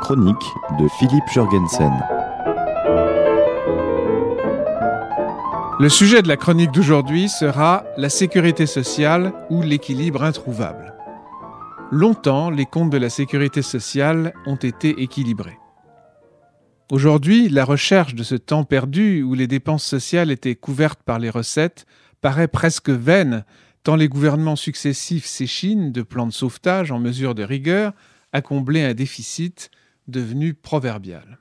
chronique de Philippe Jurgensen. Le sujet de la chronique d'aujourd'hui sera la sécurité sociale ou l'équilibre introuvable. Longtemps, les comptes de la sécurité sociale ont été équilibrés. Aujourd'hui, la recherche de ce temps perdu où les dépenses sociales étaient couvertes par les recettes paraît presque vaine, tant les gouvernements successifs s'échinent de plans de sauvetage en mesure de rigueur à combler un déficit devenu proverbial.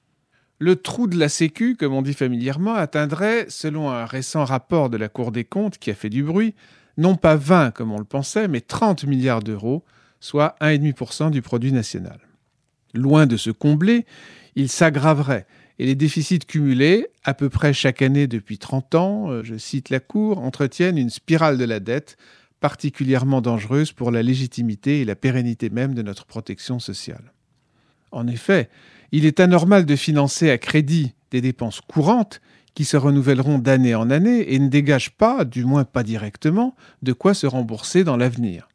Le trou de la Sécu, comme on dit familièrement, atteindrait, selon un récent rapport de la Cour des comptes qui a fait du bruit, non pas 20 comme on le pensait, mais 30 milliards d'euros, soit 1,5% du produit national. Loin de se combler, il s'aggraverait et les déficits cumulés, à peu près chaque année depuis 30 ans, je cite la Cour, entretiennent une spirale de la dette particulièrement dangereuse pour la légitimité et la pérennité même de notre protection sociale. En effet, il est anormal de financer à crédit des dépenses courantes qui se renouvelleront d'année en année et ne dégagent pas, du moins pas directement, de quoi se rembourser dans l'avenir.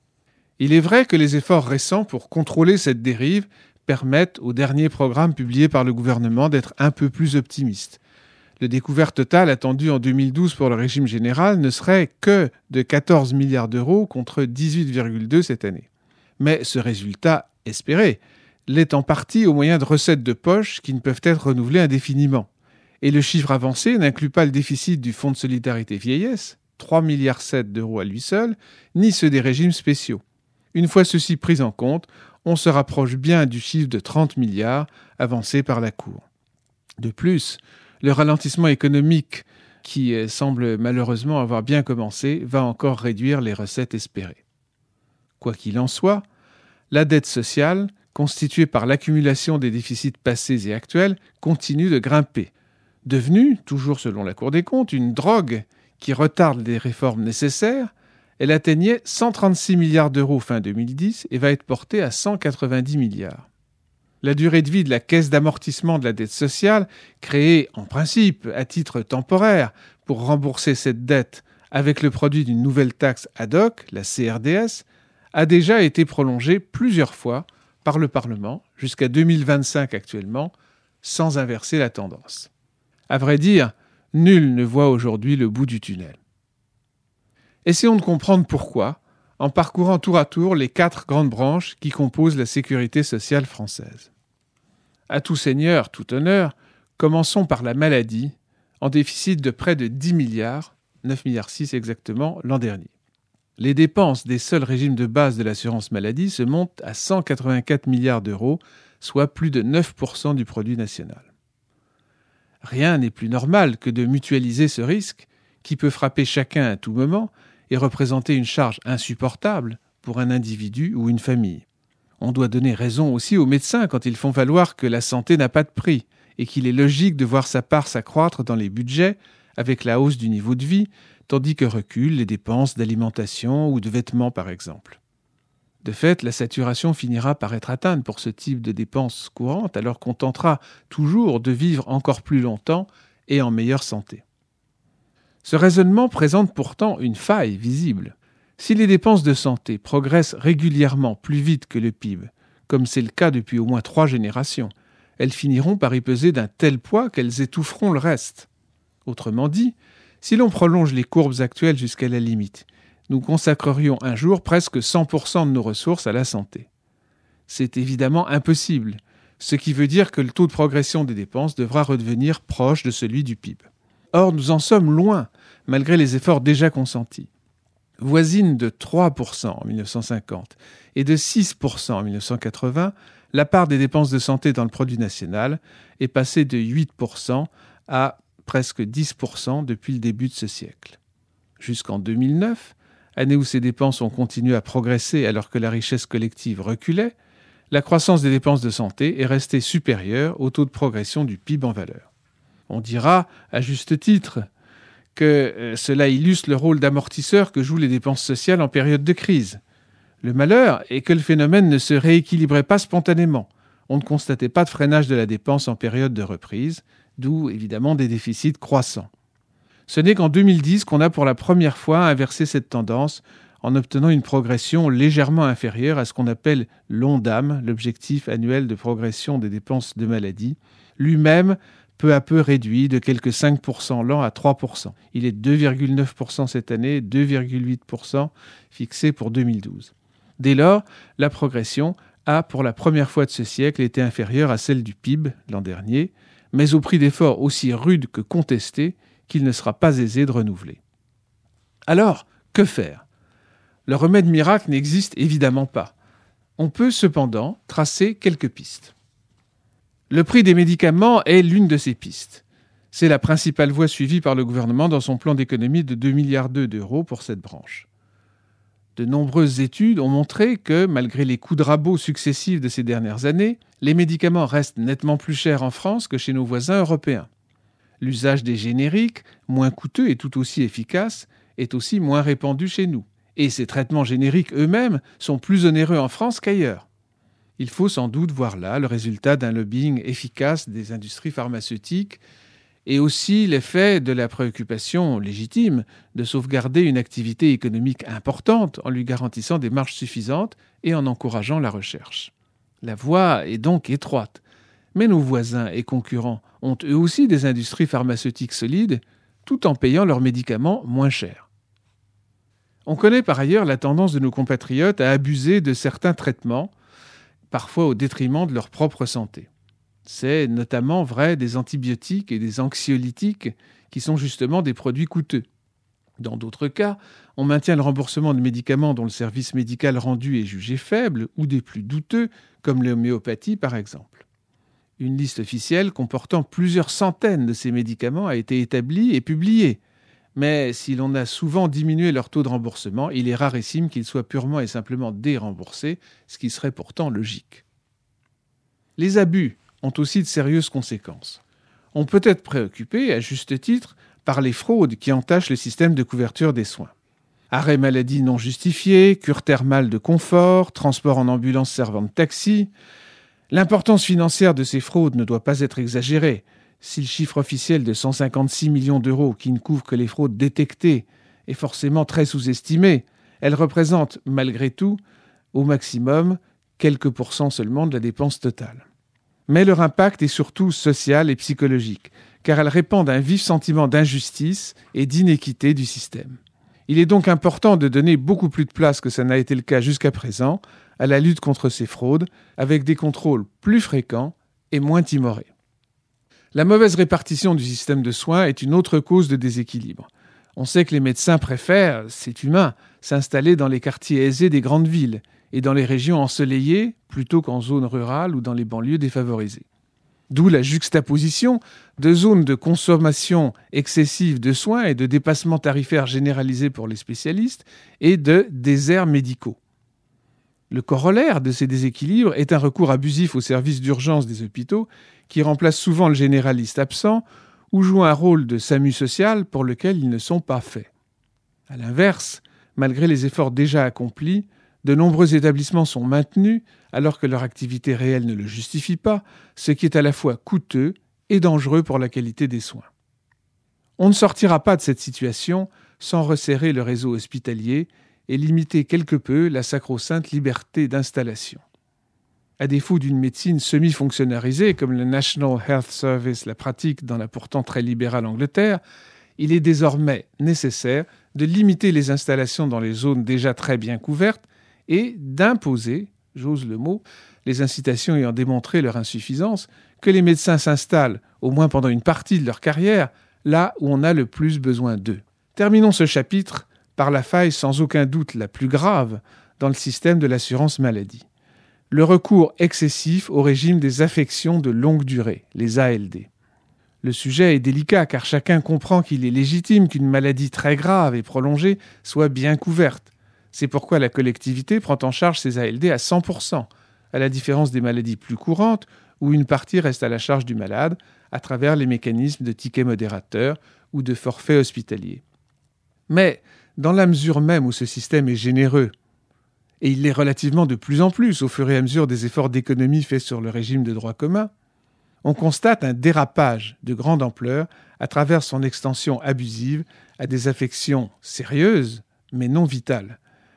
Il est vrai que les efforts récents pour contrôler cette dérive permettent au dernier programme publié par le gouvernement d'être un peu plus optimiste. Le découvert total attendu en 2012 pour le régime général ne serait que de 14 milliards d'euros contre 18,2 cette année. Mais ce résultat espéré l'est en partie au moyen de recettes de poche qui ne peuvent être renouvelées indéfiniment. Et le chiffre avancé n'inclut pas le déficit du Fonds de solidarité vieillesse, 3,7 milliards d'euros à lui seul, ni ceux des régimes spéciaux. Une fois ceci pris en compte, on se rapproche bien du chiffre de 30 milliards avancé par la Cour. De plus, le ralentissement économique, qui semble malheureusement avoir bien commencé, va encore réduire les recettes espérées. Quoi qu'il en soit, la dette sociale, constituée par l'accumulation des déficits passés et actuels, continue de grimper. Devenue, toujours selon la Cour des comptes, une drogue qui retarde les réformes nécessaires, elle atteignait 136 milliards d'euros fin 2010 et va être portée à 190 milliards. La durée de vie de la caisse d'amortissement de la dette sociale, créée en principe à titre temporaire pour rembourser cette dette avec le produit d'une nouvelle taxe ad hoc, la CRDS, a déjà été prolongée plusieurs fois par le Parlement jusqu'à 2025 actuellement, sans inverser la tendance. À vrai dire, nul ne voit aujourd'hui le bout du tunnel. Essayons de comprendre pourquoi, en parcourant tour à tour les 4 grandes branches qui composent la sécurité sociale française. À tout seigneur, tout honneur, commençons par la maladie, en déficit de près de 10 milliards, 9,6 milliards exactement, l'an dernier. Les dépenses des seuls régimes de base de l'assurance maladie se montent à 184 milliards d'euros, soit plus de 9% du produit national. Rien n'est plus normal que de mutualiser ce risque, qui peut frapper chacun à tout moment et représenter une charge insupportable pour un individu ou une famille. On doit donner raison aussi aux médecins quand ils font valoir que la santé n'a pas de prix et qu'il est logique de voir sa part s'accroître dans les budgets avec la hausse du niveau de vie, tandis que reculent les dépenses d'alimentation ou de vêtements par exemple. De fait, la saturation finira par être atteinte pour ce type de dépenses courantes alors qu'on tentera toujours de vivre encore plus longtemps et en meilleure santé. Ce raisonnement présente pourtant une faille visible. Si les dépenses de santé progressent régulièrement plus vite que le PIB, comme c'est le cas depuis au moins 3 générations, elles finiront par y peser d'un tel poids qu'elles étoufferont le reste. Autrement dit, si l'on prolonge les courbes actuelles jusqu'à la limite, nous consacrerions un jour presque 100% de nos ressources à la santé. C'est évidemment impossible, ce qui veut dire que le taux de progression des dépenses devra redevenir proche de celui du PIB. Or, nous en sommes loin, malgré les efforts déjà consentis. Voisine de 3% en 1950 et de 6% en 1980, la part des dépenses de santé dans le produit national est passée de 8% à presque 10% depuis le début de ce siècle. Jusqu'en 2009, année où ces dépenses ont continué à progresser alors que la richesse collective reculait, la croissance des dépenses de santé est restée supérieure au taux de progression du PIB en valeur. On dira, à juste titre, que cela illustre le rôle d'amortisseur que jouent les dépenses sociales en période de crise. Le malheur est que le phénomène ne se rééquilibrait pas spontanément. On ne constatait pas de freinage de la dépense en période de reprise, d'où évidemment des déficits croissants. Ce n'est qu'en 2010 qu'on a pour la première fois inversé cette tendance en obtenant une progression légèrement inférieure à ce qu'on appelle l'ONDAM, l'objectif annuel de progression des dépenses de maladie, lui-même peu à peu réduit de quelques 5% l'an à 3%. Il est 2,9% cette année, 2,8% fixé pour 2012. Dès lors, la progression a, pour la première fois de ce siècle, été inférieure à celle du PIB l'an dernier, mais au prix d'efforts aussi rudes que contestés qu'il ne sera pas aisé de renouveler. Alors, que faire ? Le remède miracle n'existe évidemment pas. On peut cependant tracer quelques pistes. Le prix des médicaments est l'une de ces pistes. C'est la principale voie suivie par le gouvernement dans son plan d'économie de 2,2 milliards d'euros pour cette branche. De nombreuses études ont montré que, malgré les coups de rabot successifs de ces dernières années, les médicaments restent nettement plus chers en France que chez nos voisins européens. L'usage des génériques, moins coûteux et tout aussi efficace, est aussi moins répandu chez nous. Et ces traitements génériques eux-mêmes sont plus onéreux en France qu'ailleurs. Il faut sans doute voir là le résultat d'un lobbying efficace des industries pharmaceutiques et aussi l'effet de la préoccupation légitime de sauvegarder une activité économique importante en lui garantissant des marges suffisantes et en encourageant la recherche. La voie est donc étroite, mais nos voisins et concurrents ont eux aussi des industries pharmaceutiques solides tout en payant leurs médicaments moins cher. On connaît par ailleurs la tendance de nos compatriotes à abuser de certains traitements, parfois au détriment de leur propre santé. C'est notamment vrai des antibiotiques et des anxiolytiques qui sont justement des produits coûteux. Dans d'autres cas, on maintient le remboursement de médicaments dont le service médical rendu est jugé faible ou des plus douteux, comme l'homéopathie par exemple. Une liste officielle comportant plusieurs centaines de ces médicaments a été établie et publiée. Mais si l'on a souvent diminué leur taux de remboursement, il est rarissime qu'ils soient purement et simplement déremboursés, ce qui serait pourtant logique. Les abus ont aussi de sérieuses conséquences. On peut être préoccupé, à juste titre, par les fraudes qui entachent le système de couverture des soins. Arrêt maladie non justifié, cure thermale de confort, transport en ambulance servant de taxi. L'importance financière de ces fraudes ne doit pas être exagérée. Si le chiffre officiel de 156 millions d'euros, qui ne couvre que les fraudes détectées, est forcément très sous-estimé, elle représente, malgré tout, au maximum, quelques pourcents seulement de la dépense totale. Mais leur impact est surtout social et psychologique, car elles répandent un vif sentiment d'injustice et d'inéquité du système. Il est donc important de donner beaucoup plus de place que ça n'a été le cas jusqu'à présent à la lutte contre ces fraudes, avec des contrôles plus fréquents et moins timorés. La mauvaise répartition du système de soins est une autre cause de déséquilibre. On sait que les médecins préfèrent, c'est humain, s'installer dans les quartiers aisés des grandes villes et dans les régions ensoleillées plutôt qu'en zones rurales ou dans les banlieues défavorisées. D'où la juxtaposition de zones de consommation excessive de soins et de dépassements tarifaires généralisés pour les spécialistes et de déserts médicaux. Le corollaire de ces déséquilibres est un recours abusif aux services d'urgence des hôpitaux qui remplace souvent le généraliste absent ou joue un rôle de SAMU social pour lequel ils ne sont pas faits. À l'inverse, malgré les efforts déjà accomplis, de nombreux établissements sont maintenus alors que leur activité réelle ne le justifie pas, ce qui est à la fois coûteux et dangereux pour la qualité des soins. On ne sortira pas de cette situation sans resserrer le réseau hospitalier et limiter quelque peu la sacro-sainte liberté d'installation. À défaut d'une médecine semi-fonctionnalisée, comme le National Health Service la pratique dans la pourtant très libérale Angleterre, il est désormais nécessaire de limiter les installations dans les zones déjà très bien couvertes et d'imposer, j'ose le mot, les incitations ayant démontré leur insuffisance, que les médecins s'installent, au moins pendant une partie de leur carrière, là où on a le plus besoin d'eux. Terminons ce chapitre par la faille sans aucun doute la plus grave dans le système de l'assurance maladie. Le recours excessif au régime des affections de longue durée, les ALD. Le sujet est délicat car chacun comprend qu'il est légitime qu'une maladie très grave et prolongée soit bien couverte. C'est pourquoi la collectivité prend en charge ces ALD à 100%, à la différence des maladies plus courantes où une partie reste à la charge du malade à travers les mécanismes de tickets modérateurs ou de forfaits hospitaliers. Mais, dans la mesure même où ce système est généreux, et il l'est relativement de plus en plus au fur et à mesure des efforts d'économie faits sur le régime de droit commun, on constate un dérapage de grande ampleur à travers son extension abusive à des affections sérieuses, mais non vitales.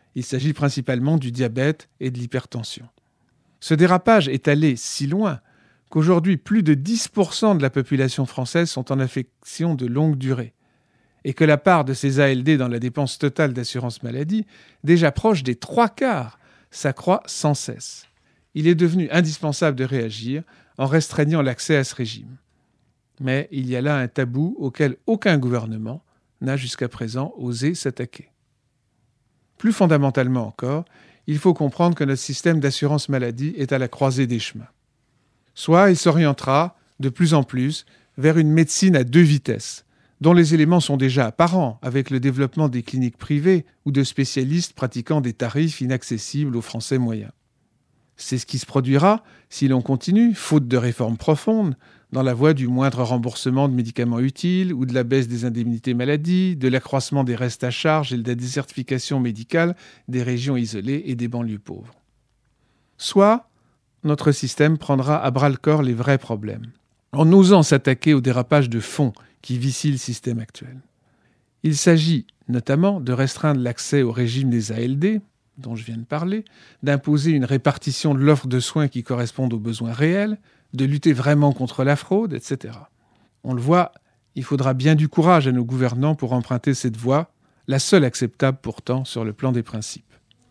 Il s'agit principalement du diabète et de l'hypertension. Ce dérapage est allé si loin qu'aujourd'hui, plus de 10% de la population française sont en affection de longue durée et que la part de ces ALD dans la dépense totale d'assurance maladie, déjà proche des 3/4, s'accroît sans cesse. Il est devenu indispensable de réagir en restreignant l'accès à ce régime. Mais il y a là un tabou auquel aucun gouvernement n'a jusqu'à présent osé s'attaquer. Plus fondamentalement encore, il faut comprendre que notre système d'assurance maladie est à la croisée des chemins. Soit il s'orientera de plus en plus vers une médecine à 2 vitesses, dont les éléments sont déjà apparents avec le développement des cliniques privées ou de spécialistes pratiquant des tarifs inaccessibles aux Français moyens. C'est ce qui se produira si l'on continue, faute de réformes profondes, dans la voie du moindre remboursement de médicaments utiles ou de la baisse des indemnités maladie, de l'accroissement des restes à charge et de la désertification médicale des régions isolées et des banlieues pauvres. Soit notre système prendra à bras-le-corps les vrais problèmes, en osant s'attaquer au dérapage de fond qui vicie le système actuel. Il s'agit notamment de restreindre l'accès au régime des ALD, dont je viens de parler, d'imposer une répartition de l'offre de soins qui corresponde aux besoins réels, de lutter vraiment contre la fraude, etc. On le voit, il faudra bien du courage à nos gouvernants pour emprunter cette voie, la seule acceptable pourtant sur le plan des principes.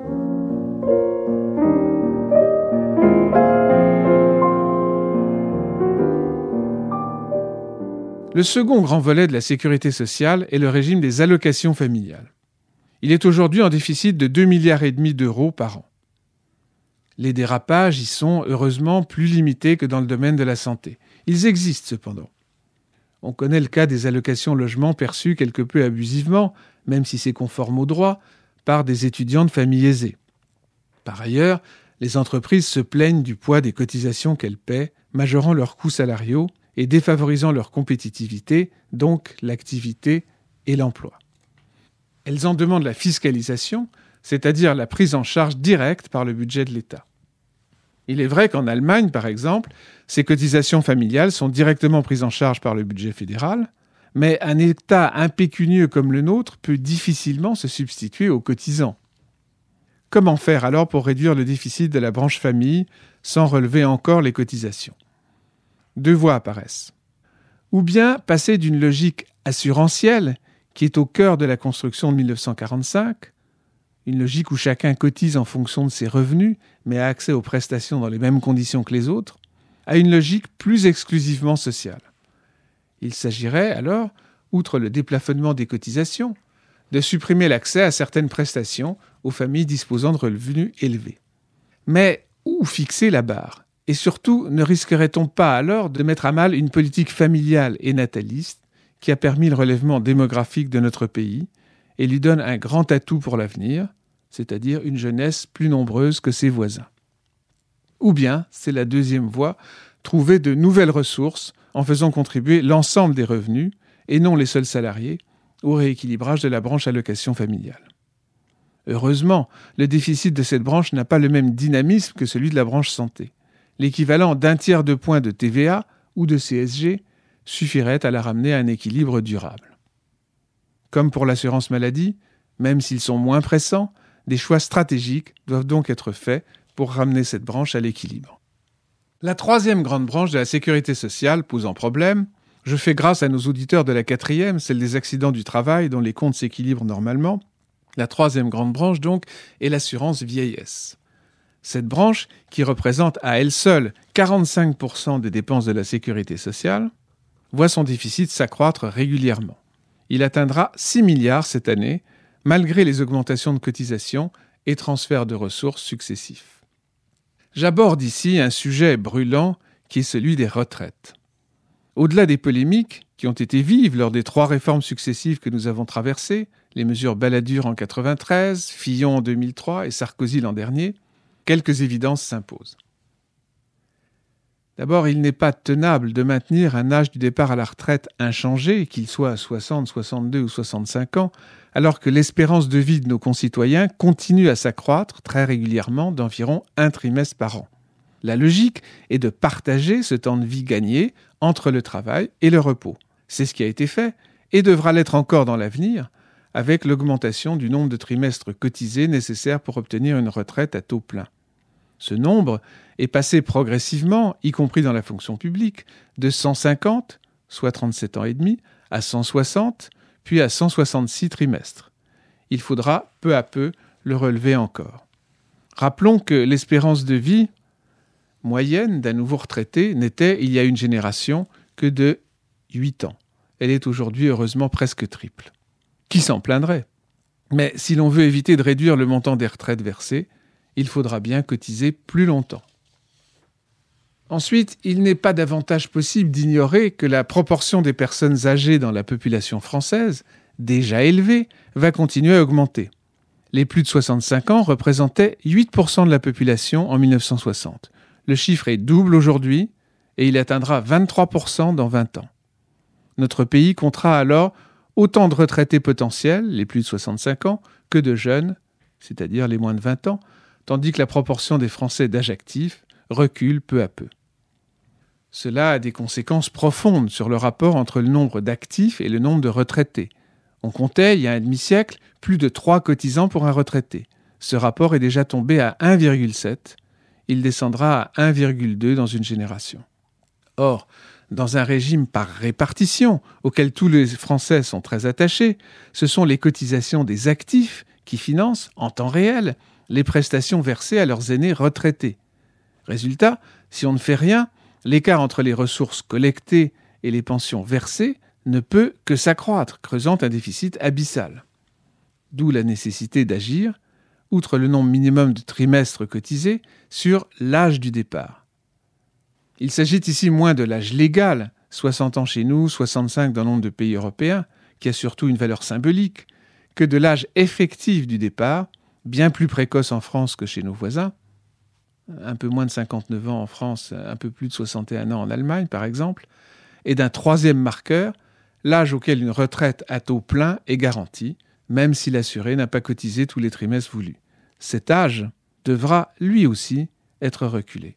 Le second grand volet de la sécurité sociale est le régime des allocations familiales. Il est aujourd'hui en déficit de 2,5 milliards d'euros par an. Les dérapages y sont heureusement plus limités que dans le domaine de la santé. Ils existent cependant. On connaît le cas des allocations logement perçues quelque peu abusivement, même si c'est conforme au droit, par des étudiants de familles aisées. Par ailleurs, les entreprises se plaignent du poids des cotisations qu'elles paient, majorant leurs coûts salariaux et défavorisant leur compétitivité, donc l'activité et l'emploi. Elles en demandent la fiscalisation, c'est-à-dire la prise en charge directe par le budget de l'État. Il est vrai qu'en Allemagne, par exemple, ces cotisations familiales sont directement prises en charge par le budget fédéral, mais un État impécunieux comme le nôtre peut difficilement se substituer aux cotisants. Comment faire alors pour réduire le déficit de la branche famille sans relever encore les cotisations ? 2 voies apparaissent. Ou bien passer d'une logique assurantielle, qui est au cœur de la construction de 1945, une logique où chacun cotise en fonction de ses revenus, mais a accès aux prestations dans les mêmes conditions que les autres, à une logique plus exclusivement sociale. Il s'agirait alors, outre le déplafonnement des cotisations, de supprimer l'accès à certaines prestations aux familles disposant de revenus élevés. Mais où fixer la barre ? Et surtout, ne risquerait-on pas alors de mettre à mal une politique familiale et nataliste qui a permis le relèvement démographique de notre pays et lui donne un grand atout pour l'avenir, c'est-à-dire une jeunesse plus nombreuse que ses voisins. Ou bien, c'est la deuxième voie, trouver de nouvelles ressources en faisant contribuer l'ensemble des revenus, et non les seuls salariés, au rééquilibrage de la branche allocation familiale. Heureusement, le déficit de cette branche n'a pas le même dynamisme que celui de la branche santé. L'équivalent d'1 tiers de point de TVA ou de CSG suffirait à la ramener à un équilibre durable. Comme pour l'assurance maladie, même s'ils sont moins pressants, des choix stratégiques doivent donc être faits pour ramener cette branche à l'équilibre. La troisième grande branche de la sécurité sociale posant problème, je fais grâce à nos auditeurs de la 4e, celle des accidents du travail dont les comptes s'équilibrent normalement. La troisième grande branche donc est l'assurance vieillesse. Cette branche, qui représente à elle seule 45% des dépenses de la sécurité sociale, voit son déficit s'accroître régulièrement. Il atteindra 6 milliards cette année, malgré les augmentations de cotisations et transferts de ressources successifs. J'aborde ici un sujet brûlant qui est celui des retraites. Au-delà des polémiques qui ont été vives lors des 3 réformes successives que nous avons traversées, les mesures Balladur en 1993, Fillon en 2003 et Sarkozy l'an dernier, quelques évidences s'imposent. D'abord, il n'est pas tenable de maintenir un âge du départ à la retraite inchangé, qu'il soit à 60, 62 ou 65 ans, alors que l'espérance de vie de nos concitoyens continue à s'accroître très régulièrement d'environ 1 trimestre par an. La logique est de partager ce temps de vie gagné entre le travail et le repos. C'est ce qui a été fait et devra l'être encore dans l'avenir, avec l'augmentation du nombre de trimestres cotisés nécessaires pour obtenir une retraite à taux plein. Ce nombre est passé progressivement, y compris dans la fonction publique, de 150, soit 37 ans et demi, à 160, puis à 166 trimestres. Il faudra peu à peu le relever encore. Rappelons que l'espérance de vie moyenne d'un nouveau retraité n'était, il y a une génération, que de 8 ans. Elle est aujourd'hui heureusement presque triple. Qui s'en plaindrait ? Mais si l'on veut éviter de réduire le montant des retraites versées, il faudra bien cotiser plus longtemps. Ensuite, il n'est pas davantage possible d'ignorer que la proportion des personnes âgées dans la population française, déjà élevée, va continuer à augmenter. Les plus de 65 ans représentaient 8% de la population en 1960. Le chiffre est double aujourd'hui et il atteindra 23% dans 20 ans. Notre pays comptera alors autant de retraités potentiels, les plus de 65 ans, que de jeunes, c'est-à-dire les moins de 20 ans, tandis que la proportion des Français d'âge actif recule peu à peu. Cela a des conséquences profondes sur le rapport entre le nombre d'actifs et le nombre de retraités. On comptait, il y a un demi-siècle, plus de 3 cotisants pour un retraité. Ce rapport est déjà tombé à 1,7. Il descendra à 1,2 dans une génération. Or, dans un régime par répartition, auquel tous les Français sont très attachés, ce sont les cotisations des actifs qui financent, en temps réel, les prestations versées à leurs aînés retraités. Résultat, si on ne fait rien, l'écart entre les ressources collectées et les pensions versées ne peut que s'accroître, creusant un déficit abyssal. D'où la nécessité d'agir, outre le nombre minimum de trimestres cotisés, sur l'âge du départ. Il s'agit ici moins de l'âge légal, 60 ans chez nous, 65 dans nombre de pays européens, qui a surtout une valeur symbolique, que de l'âge effectif du départ, bien plus précoce en France que chez nos voisins, un peu moins de 59 ans en France, un peu plus de 61 ans en Allemagne par exemple, et d'un troisième marqueur, l'âge auquel une retraite à taux plein est garantie, même si l'assuré n'a pas cotisé tous les trimestres voulus. Cet âge devra, lui aussi, être reculé.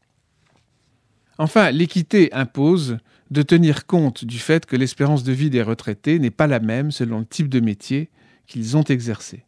Enfin, l'équité impose de tenir compte du fait que l'espérance de vie des retraités n'est pas la même selon le type de métier qu'ils ont exercé.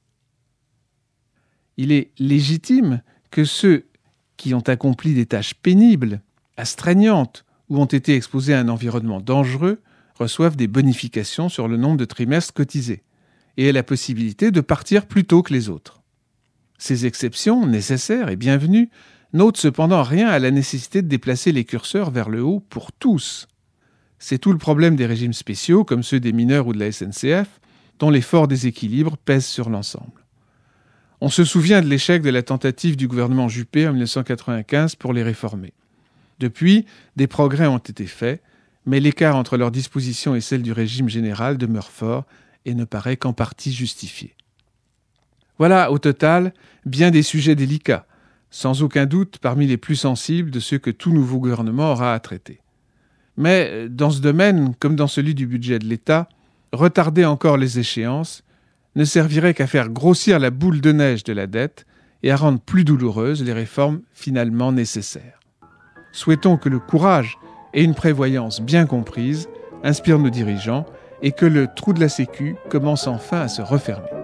Il est légitime que ceux qui ont accompli des tâches pénibles, astreignantes ou ont été exposés à un environnement dangereux reçoivent des bonifications sur le nombre de trimestres cotisés et aient la possibilité de partir plus tôt que les autres. Ces exceptions, nécessaires et bienvenues, n'ôtent cependant rien à la nécessité de déplacer les curseurs vers le haut pour tous. C'est tout le problème des régimes spéciaux, comme ceux des mineurs ou de la SNCF, dont les forts déséquilibres pèsent sur l'ensemble. On se souvient de l'échec de la tentative du gouvernement Juppé en 1995 pour les réformer. Depuis, des progrès ont été faits, mais l'écart entre leurs dispositions et celles du régime général demeure fort et ne paraît qu'en partie justifié. Voilà, au total, bien des sujets délicats, sans aucun doute parmi les plus sensibles de ceux que tout nouveau gouvernement aura à traiter. Mais dans ce domaine, comme dans celui du budget de l'État, retarder encore les échéances ne servirait qu'à faire grossir la boule de neige de la dette et à rendre plus douloureuses les réformes finalement nécessaires. Souhaitons que le courage et une prévoyance bien comprise inspirent nos dirigeants et que le trou de la Sécu commence enfin à se refermer.